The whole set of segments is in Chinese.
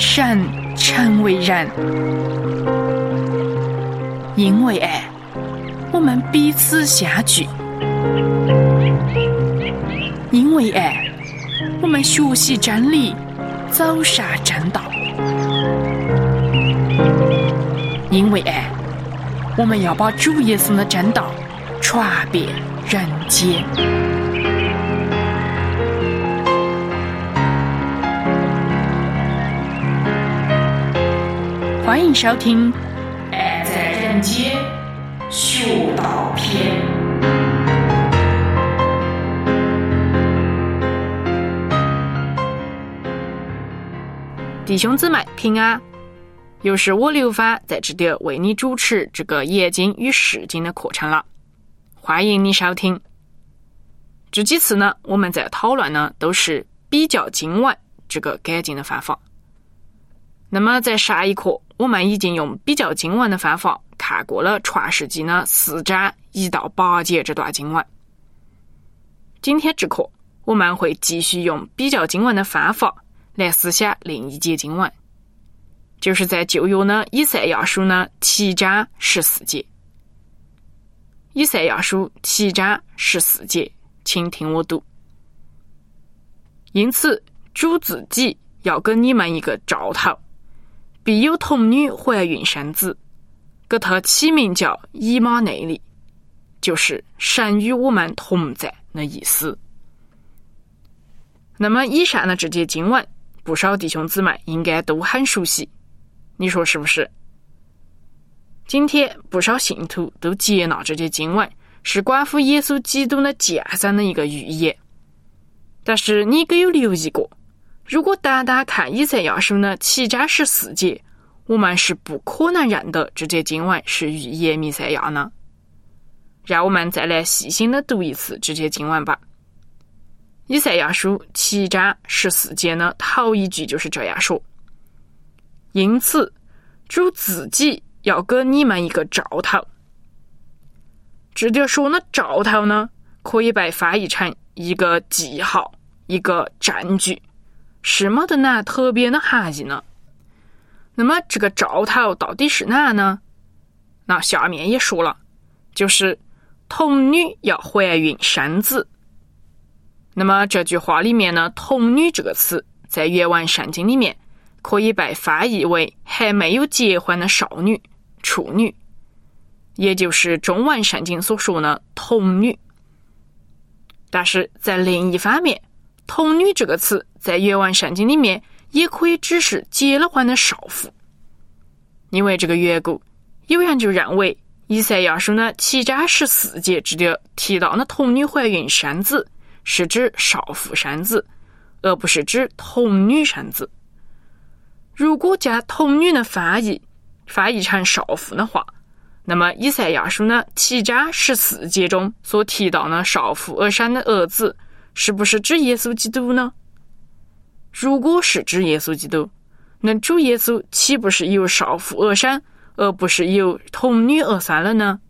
善成为然。因为爱，我们彼此相聚；因为爱，我们学习真理，走上正道；因为爱，我们要把主耶稣的真道传遍人间。欢迎收听《爱在人间学道篇》。弟兄姊妹平安，又是我刘芳在这里为你主持这个研经与释经的课程了，欢迎你收听。这几次呢，我们在讨论呢都是比较经文这个改进的方法。那么在上一课，我们已经用比较经文的方法看过了创世纪呢4章1到8节这段经文。今天这课我们会继续用比较经文的方法来思想另一节经文，就是在旧约呢以赛亚书呢7章14节。以赛亚书7章14节，请听我读。因此主自己要给你们一个兆头，必有童女怀孕生子，给他起名叫以马内利，就是神与我们同在的意思。那么以上的这节经文，不少弟兄姊妹应该都很熟悉，你说是不是？今天不少信徒都接纳这节经文是关乎耶稣基督的降生的一个预言。但是你可有留意过，如果单单看以赛亚书呢7章14节，我们是不可能认得这节经文是预言弥赛亚呢。让我们再来细心的读一次这节经文吧。以赛亚书7章14节呢，头一句就是这样说：因此主自己要给你们一个兆头。这里说呢兆头呢，可以被翻译成一个记号，一个证据，是没得哪特别的含义呢。那么这个兆头到底是哪呢？那下面也说了，就是童女要怀孕生子。那么这句话里面呢，童女这个词在原文圣经里面可以被翻译为还没有结婚的少女、处女，也就是中文圣经所说的童女。但是在另一方面，童女这个词在原文圣经里面也可以指是结了婚的少妇。因为这个缘故，有人就认为以赛亚书呢7章14节这里提到的童女怀孕生子是指少妇生子，而不是指童女生子。如果将童女的翻译成少妇的话，那么以赛亚书呢7章14节中所提到的少妇而生的儿子，是不是指耶稣基督呢？如果是指耶稣基督，那主耶稣岂不是由少妇而生，而不是由童女而生了呢？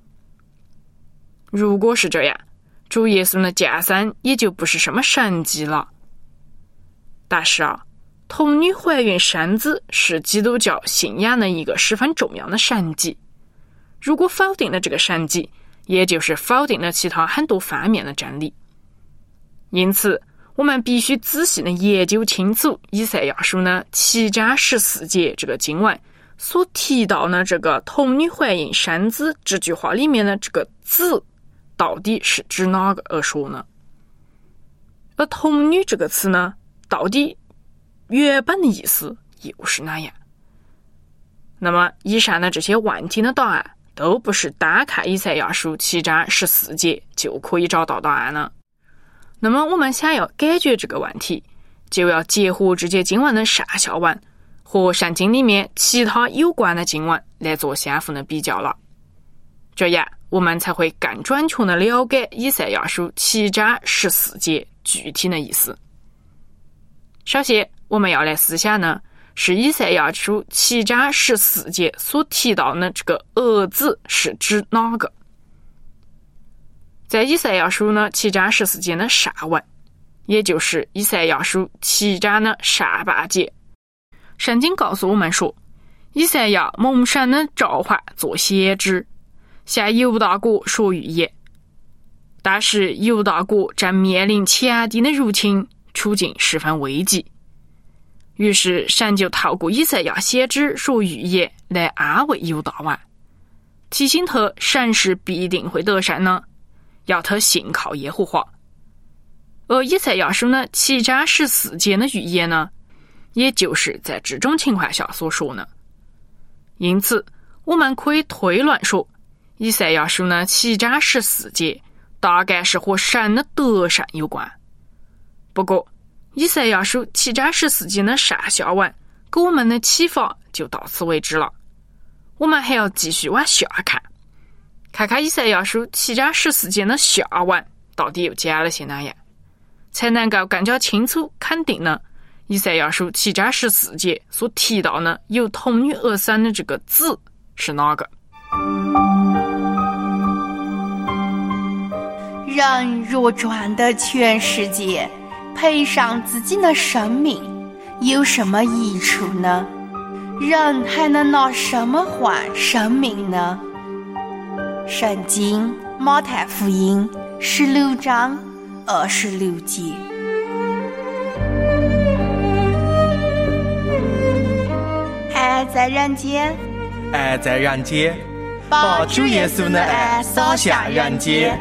如果是这样，主耶稣的降生也就不是什么神迹了。但是童女怀孕生子是基督教信仰的一个十分重要的神迹。如果否定了这个神迹，也就是否定了其他很多方面的真理。因此我们必须仔细的研究清楚以赛亚书呢7章14节这个经文所提到的这个童女怀孕生子这句话里面的这个子到底是指哪个而说呢？而童女这个词呢，到底原本的意思又是哪样？那么以上的这些问题的答案都不是单看以赛亚书7章14节就可以找到答案了。那么我们想要解决这个问题，就要结合这节经文的上下文和圣经里面其他有关的经文来做相互的比较了。这样我们才会更准确地了解以赛亚书7章14节具体的意思。首先我们要来思想呢，是以赛亚书7章14节所提到的这个儿子是指哪个？在以赛亚书呢7章14节的上文，也就是以赛亚书7章的上半节， 圣经告诉我们说，以赛亚蒙神的召唤做先知，向犹大国说预言。但是犹大国正面临强敌的入侵，处境十分危急。于是神就透过以赛亚先知说预言来安慰犹大王，提醒他神是必定会得胜呢，要他信靠耶和华。而以赛亚书呢7章14节的预言呢，也就是在这种情况下所说呢。因此我们可以推论说，以赛亚书呢7章14节大概是和神的得胜有关。不过以赛亚书7章14节的上下文给我们的启发就到此为止了。我们还要继续往下看，看看以赛亚书7章14节的下文到底又讲了些哪样，才能够更加清楚肯定呢以赛亚书7章14节所提到呢由童女而生的这个子是哪个。 人若赚得全世界，赔上自己的生命，有什么益处呢？人还能拿什么换生命呢？圣经马太福音16章26节。爱在人间， 爱在人间，把主耶稣的爱洒向人间。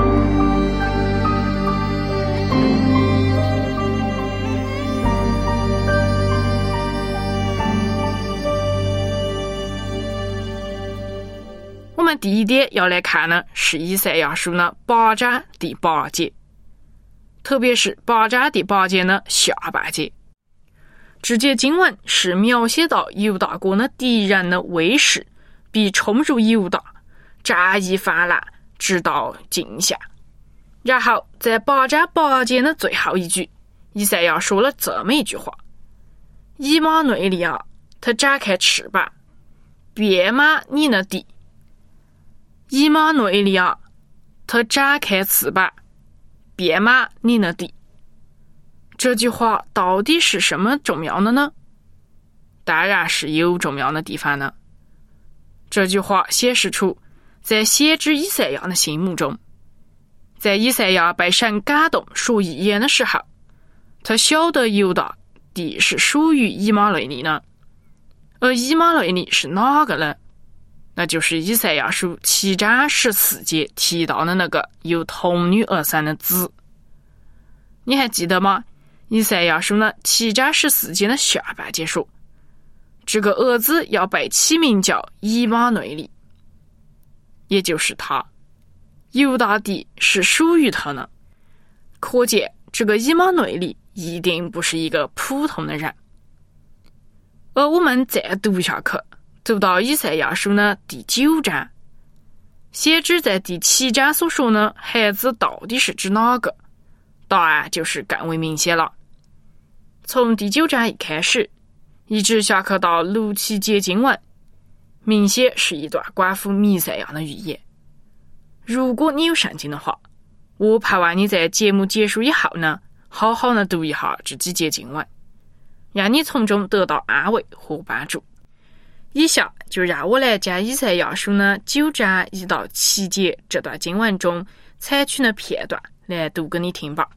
我们第一点要来看呢，是以赛亚书呢8章第8节，特别是8章第8节呢下半节。这节经文是描写到犹大国的敌人的威势必冲入犹大，战役泛滥，直到尽夏。然后在8章8节的最后一句，以赛亚说了这么一句话：以马内利啊，他展开翅膀，遍满你的地。以马内利啊，他展开翅膀，遍满你的地。这句话到底是什么重要的呢？当然是有重要的地方呢。这句话显示出在先知以赛亚的心目中，在以赛亚被神感动说预言的时候，他晓得犹大地是属于以马内利呢。而以马内利是哪个呢？那就是以赛亚书7章14节提到的那个由童女而生的子。你还记得吗？以赛亚书呢7章14节的下半节说，这个儿子要被起名叫以马内利，也就是他。犹大地是属于他呢，可见这个以马内利一定不是一个普通的人。而我们再读下去，读到以赛亚书呢第9章，先知在第7章所说呢孩子到底是指哪个，答案就是更为明显了。从第9章一开始一直下去到6、7节经文，明显是一段关乎弥赛亚的预言。如果你有圣经的话，我盼望你在节目结束以后呢好好的读一下这几节经文，让你从中得到安慰和帮助。以下就让我来将以赛亚书呢9章1到7节这段经文中采取的片段来读给你听吧。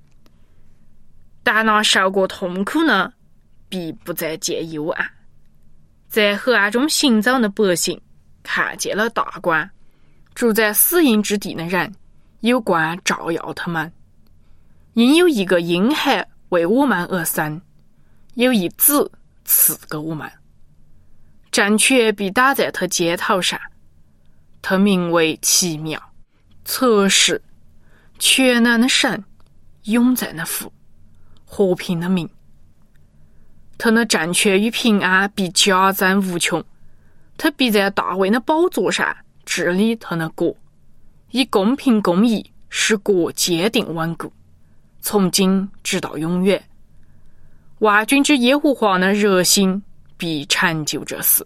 但那受过痛苦呢，必不再见幽暗。在黑暗中行走的百姓看见了大光，住在死荫之地的人有光照耀他们。因有一个婴孩为我们而生，有一子赐给我们，政权必打在他肩头上，他名为奇妙、测试、全能的神、永在的父、和平的名。他的政权与平安必加增无穷，他必在大卫的宝座上治理他的国，以公平公义使国坚定稳固，从今直到永远。万军之耶和华的热心必成就这事。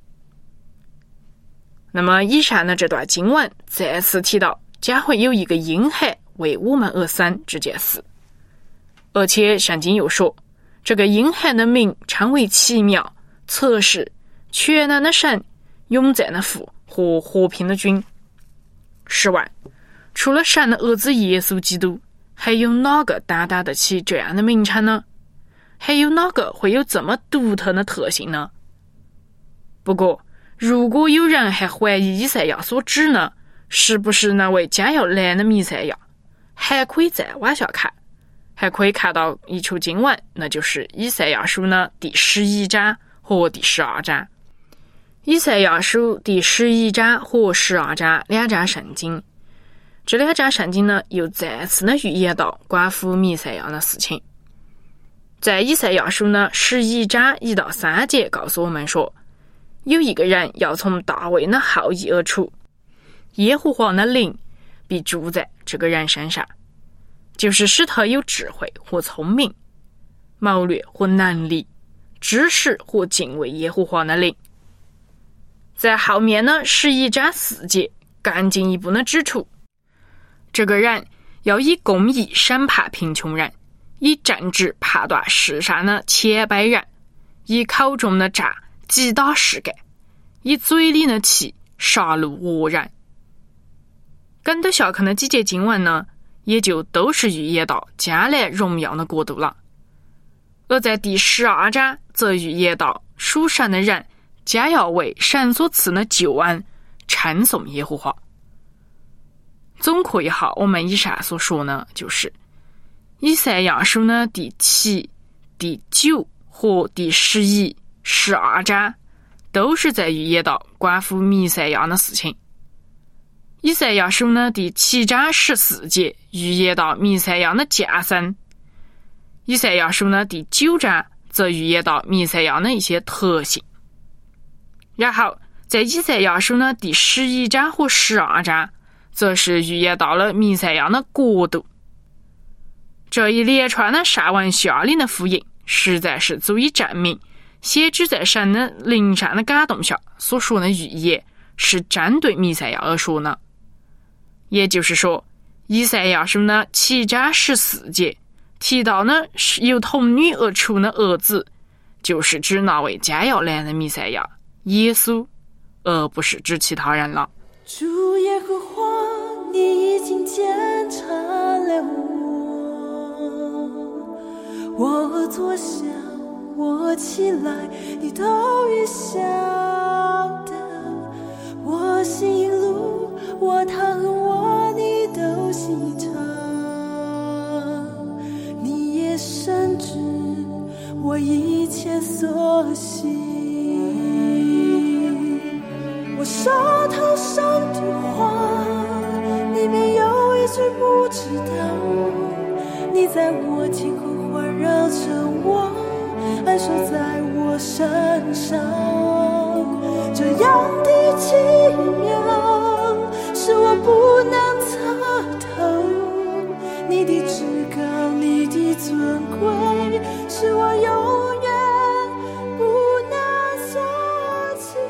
那么以上的这段经文再次提到将会有一个婴孩为我们而生这件事，而且圣经又说这个阴寒的名称为奇妙，测试全能的神、永在的父和和平的君。试问，除了神的儿子耶稣基督，还有哪个担当得起这样的名称呢？还有哪个会有这么独特的特性呢？不过，如果有人还怀疑以赛亚所指呢，是不是那位将要来的弥赛亚，还可以再往下看，还可以看到一处经文，那就是以赛亚书的第11章和第12章。以赛亚书第11章和12章两章圣经，这两章圣经呢，又再次的预言到关乎弥赛亚的事情。在以赛亚书的11章1到3节告诉我们说，有一个人要从大卫的后裔而出，耶和华的灵必住在这个人身上，就是使他有智慧和聪明、谋略和能力、知识和敬畏耶和华的灵。在后面呢11章4节更进一步的指出，这个人要以公义审判贫穷人，以正直判断世上的谦卑人，以口中的诈击打世界，以嘴里的气杀戮恶人。跟着下看的几节经文呢，也就都是预言到将来荣耀的国度了。而在第12章则预言到属神的人将要为神所赐的救恩称颂耶和华。总括一下我们以上所说呢，就是以赛亚书的第7、第9和第11、12章都是在预言到关乎弥赛亚的事情。以赛亚书的第7章14节预言到弥赛亚的降生，以赛亚书的第9章则预言到弥赛亚的一些特性。然后在以赛亚书的第11章和12章则是预言到了弥赛亚的国度。这一连串的上文下理的福音实在是足以证明先知在神的灵上的感动下所说的预言是针对弥赛亚而说的。也就是说，以赛亚书的7章14节提到呢是由童女而出的儿子，就是指那位将要来的弥赛亚耶稣，而不是指其他人了。 主耶和华，你已经检查了我坐下，我起来，你都预晓得。我行一路，我躺卧，你都细察。你也深知我一切所行。我手头上的话，里面有一句不知道。你在我天空环绕着我，安守在我身上，这样的奇妙是我不能测透。你的至高，你的尊贵，是我永远不能所及。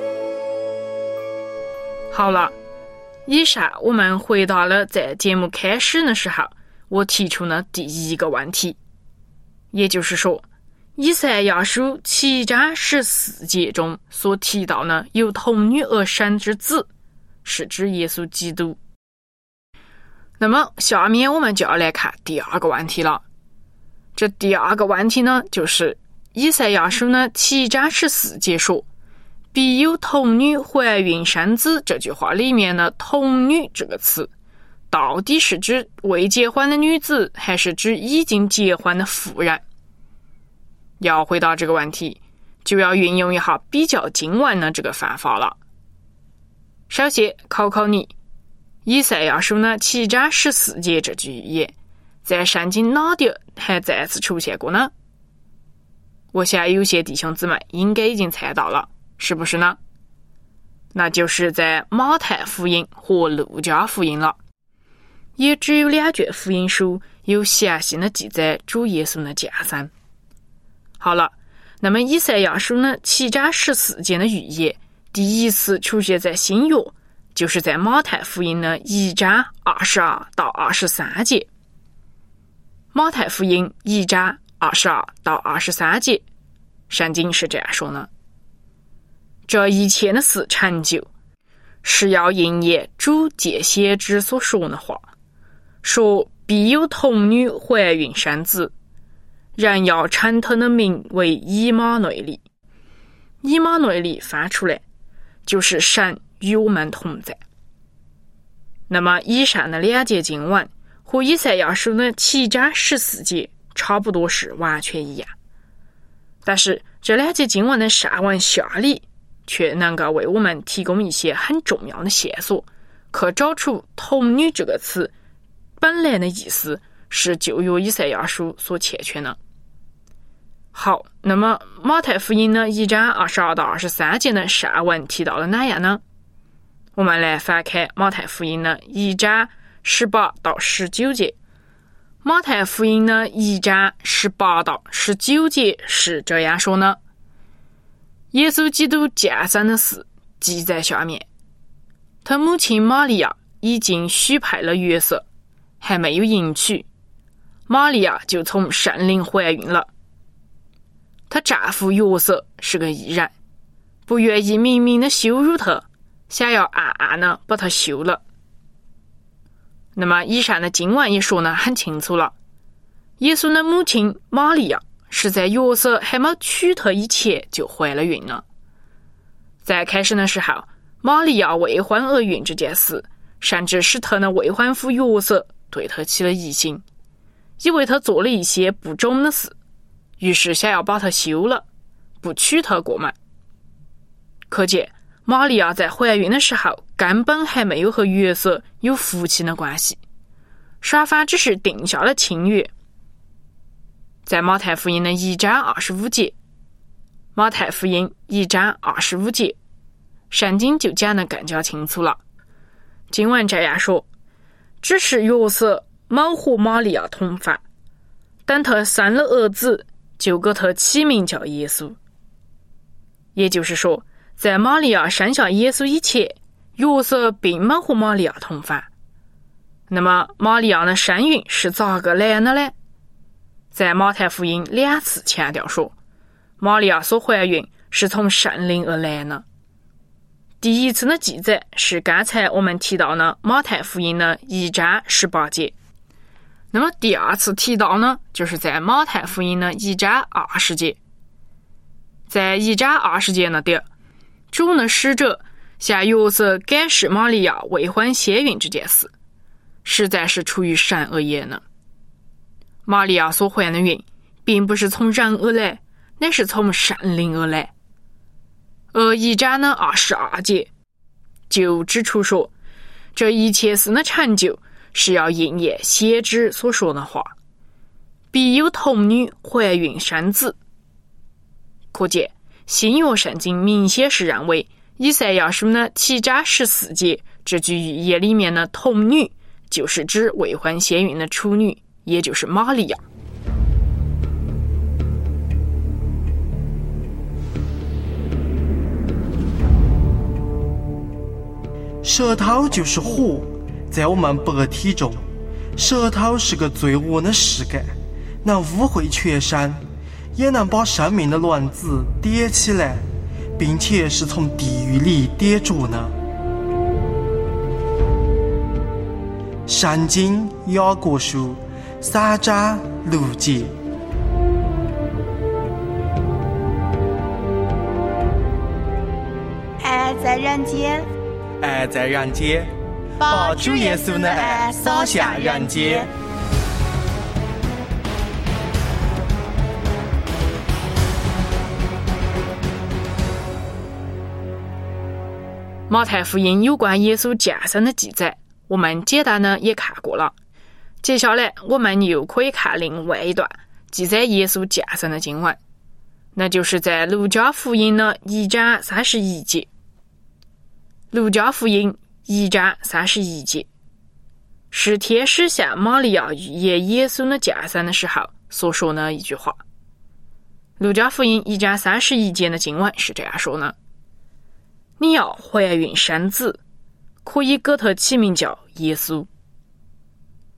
好了，以上我们回答了在节目开始的时候我提出的第一个问题，也就是说，以赛亚书7章14节中所提到的由童女而生之子，是指耶稣基督。那么下面我们就要来看第二个问题了。这第二个问题呢，就是以赛亚书的7章14节说，必有童女怀孕生子，这句话里面的童女这个词到底是指未结婚的女子，还是指已经结婚的妇人？要回答这个问题，就要运用一下比较经文的这个方法了。首先考考你，以赛亚书的7章14节这句预言在圣经哪点还再次出现过呢？我想有些弟兄姊妹应该已经猜到了，是不是呢？那就是在马太福音和路加福音了。也只有2卷福音书有详细的记载主耶稣的降生。好了，那么以赛亚书的7章14节的预言第一次出现在新约，就是在马太福音的1章22到23节。马太福音1章 22到23节，圣经是这样说的：这一切的事成就，是要应验主借先知所说的话，说必有童女怀孕生子，人要称他的名为以马内利。以马内利翻出来就是神与我们同在。那么以上的2节经文和以赛亚书的7章14节差不多是完全一样，但是这2节经文的上文下理却能够为我们提供一些很重要的线索，可找出童女这个词本来的意思是旧约以赛亚书所欠缺的。好，那么马太福音呢1章22到23节的上文提到了哪样呢？我们来翻开马太福音的1章18到19节。马太福音的1章18到19节是这样说的：耶稣基督降生的事记在下面，他母亲玛利亚已经许配了约瑟，还没有迎娶，玛利亚就从圣灵怀孕了。她丈夫约瑟是个义人，不愿意明明的羞辱她，想要暗暗的把她休了。那么以上的经文也说得很清楚了，耶稣的母亲玛利亚是在约瑟还没娶她以前就怀了孕了。在开始的时候，玛利亚未婚而孕这件事，甚至使她的未婚夫约瑟对她起了疑心，以为她做了一些不忠的事，于是想要把她休了，不娶她过门。可见玛利亚在怀孕的时候根本还没有和约瑟有夫妻的关系，双方只是定下了亲约。在马太福音的1章25节，马太福音1章25节，圣经就讲得更加清楚了。经文这样说：只是约瑟没和玛利亚同房，等他生了儿子，就给他起名叫耶稣。也就是说，在玛利亚生下耶稣以前，约瑟并没和玛利亚同房。那么玛利亚的身孕是咋个来的呢？在马太福音2次强调说，玛利亚所怀孕是从圣灵而来的。第一次的记载是刚才我们提到的马太福音的1章18节。那么第二次提到呢，就是在马太福音的1章20节。在1章20节那点，主的使者向约瑟解释玛利亚未婚先孕这件事，实在是出于神而言的。玛利亚所怀的孕并不是从人而来，乃是从圣灵而来。而1章的22节就指出说，这一切事的成就是要应验先知所说的话，必有童女怀孕生子。可见新约圣经明显是认为以赛亚书的7章14节这句预言里面的童女就是指未婚先孕的处女，也就是玛利亚。 舌头就是火，在我们白体中，舌头是个最恶的事干，能污秽全身，也能把生命的卵子点起来，并且是从地狱里点着呢。圣经雅各书3章6节。 爱在人间， 爱在人间，把主耶稣的爱洒向人间。 马太福音有关耶稣降生的记载，我们简单的也看过了。接下来我们又可以看另外一段记载耶稣降生的经文，那就是在路加福音的1章31节。路加福音1章31节是天使向玛利亚预言耶稣的降生的时候所说的一句话。路加福音1章31节的经文是这样说的：你要怀孕生子，可以给他起名叫耶稣。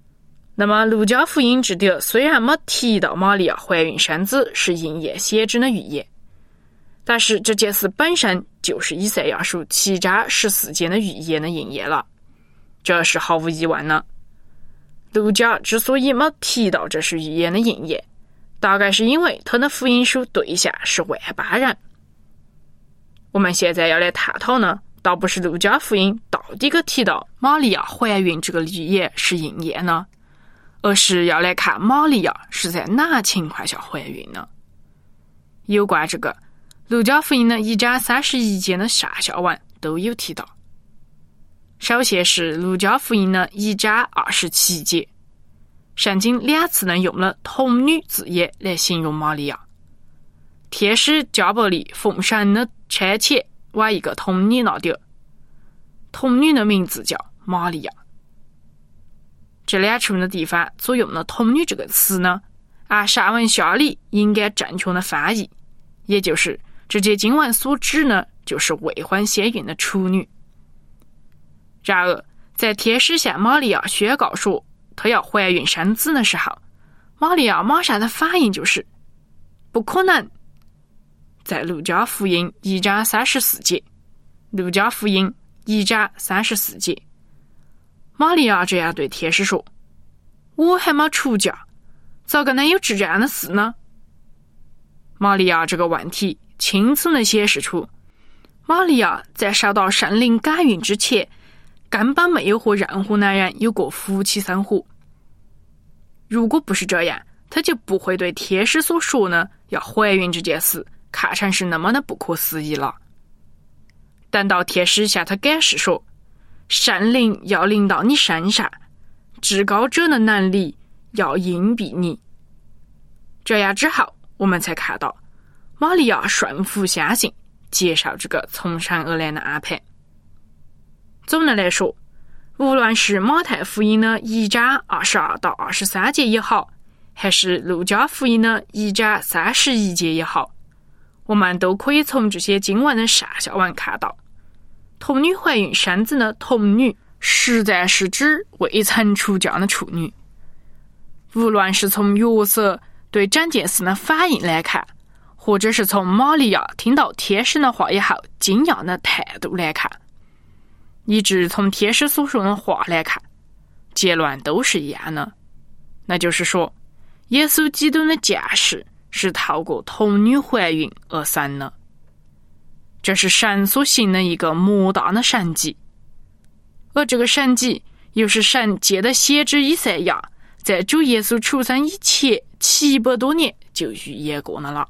那么路加福音这里虽然没提到玛利亚怀孕生子是应验先知的预言，但是这件事本身就是以赛亚书7章14节的预言的应验了，这是毫无疑问的。路加之所以没提到这是预言的应验，大概是因为他的福音书对象是外邦人。我们现在要来探讨呢，倒不是路加福音到底个提到玛利亚怀孕这个预言是应验呢，而是要来看玛利亚是在哪情况下怀孕呢？有关这个，路加福音的1章31节的上下文都有提到。首先是路加福音的1章27节，圣经2次呢用了童女字眼来形容玛利亚。天使加百利奉神的差遣把一个童女拿掉，童女的名字叫玛利亚。这两处的地方所用的童女这个词呢，按上文下理应该正确的翻译，也就是这节经文所指呢，就是未婚先孕的处女。然而在天使向玛利亚宣告说她要怀孕生子的时候，玛利亚马上的反应就是不可能。在路加福音1章34节，路加福音1章34节，玛利亚这样对天使说：我还没出嫁，咋个能有这样的事呢？玛利亚这个问题清楚地显示出，玛利亚在受到圣灵感孕之前，根本没有和任何男人有过夫妻生活。如果不是这样，她就不会对天使所说呢要怀孕这件事看成是那么的不可思议了。等到天使向她解释说，圣灵要临到你身上，至高者的能力要荫蔽你，这样之后，我们才看到玛利亚顺服相信，接受这个从神而来的安排。总的来说，无论是马太福音的1章22到23节也好，还是路加福音的1章31节也好，我们都可以从这些经文的上下文看到，童女怀孕生子的童女实在是指未曾出嫁的处女。无论是从约瑟对整件事的反应来看，或者是从玛利亚听到天使的话以后惊讶的态度来看，以致从天使所说的话来看，结论都是一样的，那就是说，耶稣基督的降世是透过童女怀孕而生的，这是神所行的一个莫大的神迹，而这个神迹又是神借的先知以赛亚在主耶稣出生以前700多年就预言过的了。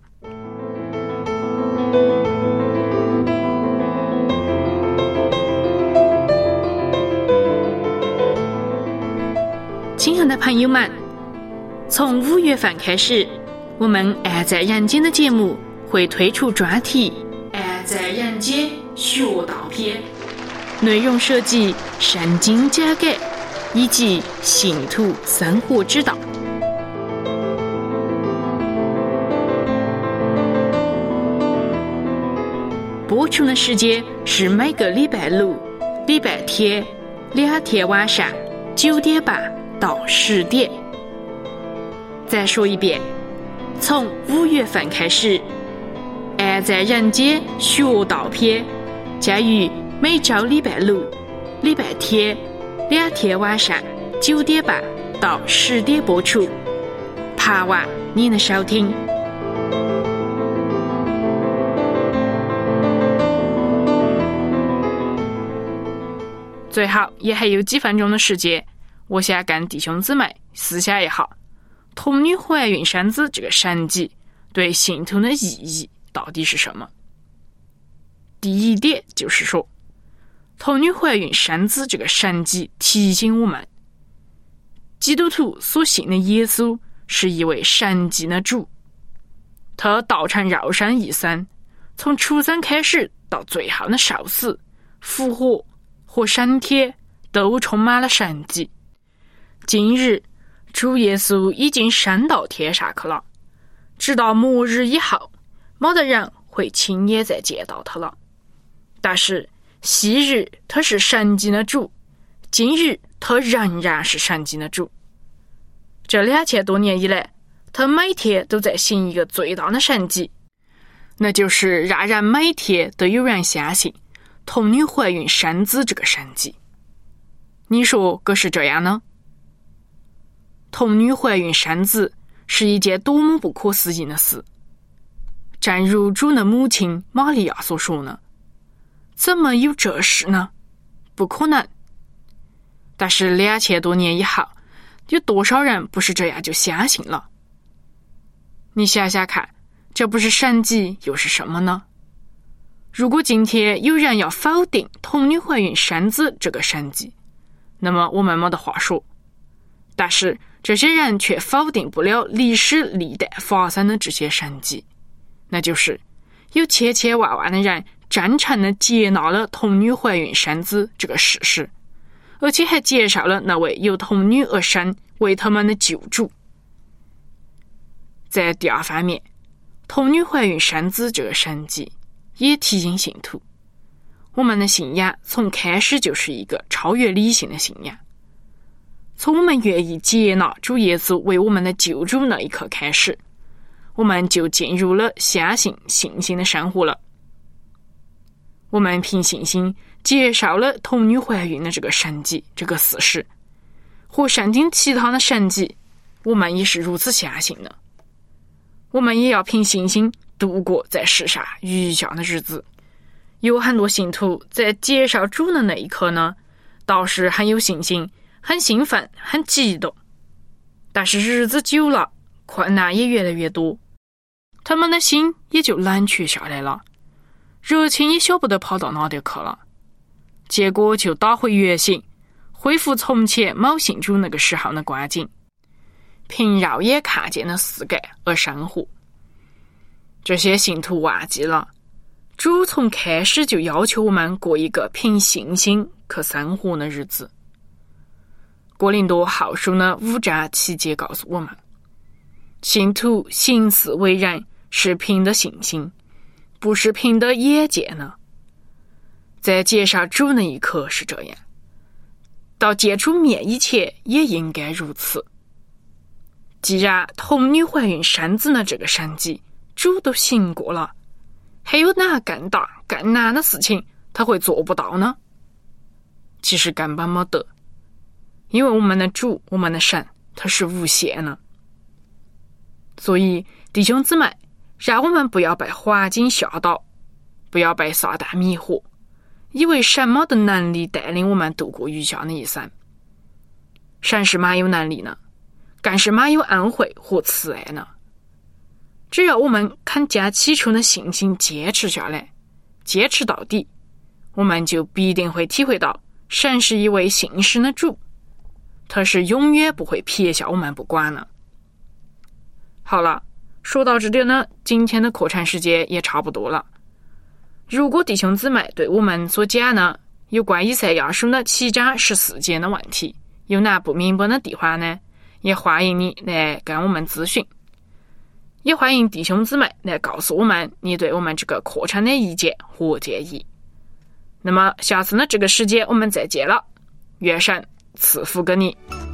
亲爱的朋友们，从5月份开始，我们爱在人间的节目会推出专题爱在人间学道篇，内容涉及圣经讲解以及信徒生活之道。播出的时间是每个礼拜六、礼拜天2天晚上9点半到10点。再说一遍，从5月份开始，爱在人间学道篇将于每周礼拜六、礼拜天2天晚上9点半到10点播出，盼望你的收听。最后也还有几分钟的时间，我想跟弟兄姊妹思想一下，童女怀孕生子这个神迹对信徒的意义到底是什么。第一点就是说，童女怀孕生子这个神迹提醒我们，基督徒所信的耶稣是一位神迹的主，他道成肉身一生，从出生开始到最后的受死、复活和升天都充满了神迹。今日主耶稣已经升到天上去了，直到末日以后，没得人会亲眼再见到他了。但是昔日他是神迹的主，今日他仍然是神迹的主。 这2000多年以来，他每天都在行一个最大的神迹，那就是让人每天都有人相信童女怀孕生子这个神迹。你说可是这样呢？童女怀孕生子是一件多么不可思议的事。正如主的母亲玛利亚所说呢，怎么有这事呢？不可能。但是2000多年以后，有多少人不是这样就相信了？你想想看，这不是神迹又是什么呢？如果今天有人要否定童女怀孕生子这个神迹，那么我们没得话说。但是这些人却否定不了历史历代发生的这些神迹，那就是有千千万万的人真诚地接纳了童女怀孕生子这个事实，而且还接受了那位由童女而生为他们的救主。在第二方面，童女怀孕生子这个神迹也提醒信徒，我们的信仰从开始就是一个超越理性的信仰。从我们愿意接纳主耶稣为我们的救主那一刻开始，我们就进入了相信信心的生活了。我们凭信心接受了童女怀孕的这个神迹这个事实，和圣经其他的神迹，我们也是如此相信的。我们也要凭信心度过在世上余下的日子。有很多信徒在接受主的那一刻呢，倒是很有信心，很兴奋，很激动。但是日子久了，困难也越来越多，他们的心也就冷却下来了，热情也晓不得跑到哪里去了，结果就打回原形，恢复从前某信主那个时候的光景，凭肉眼看见的世界而生活。这些信徒忘记了，主从开始就要求我们过一个凭信心去生活的日子。哥林多后书呢5章7节告诉我们，信徒行事为人是凭的信心，不是凭的眼见呢。在接受主那一刻是这样，到见主面以前也应该如此。既然童女怀孕生子的这个神迹主都行过了，还有哪更大更难的事情他会做不到呢？其实根本没得，因为我们的主，我们的神，他是无限的。所以弟兄姊妹，让我们不要被环境吓倒，不要被撒旦迷惑，以为神没的能力带领我们度过余下的一生。神是蛮有能力呢，更是蛮有恩惠和慈爱呢。只要我们肯将起初的信心坚持下来，坚持到底，我们就必定会体会到神是一位信实的主，他是永远不会撇下我们不管的。好了，说到这里呢，今天的课程时间也差不多了。如果弟兄姊妹对我们所讲呢有关以赛亚书的7章14节的问题，有哪不明白的地方呢，也欢迎你来跟我们咨询，也欢迎弟兄姊妹来告诉我们你对我们这个课程的意见和建议。那么下次呢这个时间我们再见了，愿神赐福给你。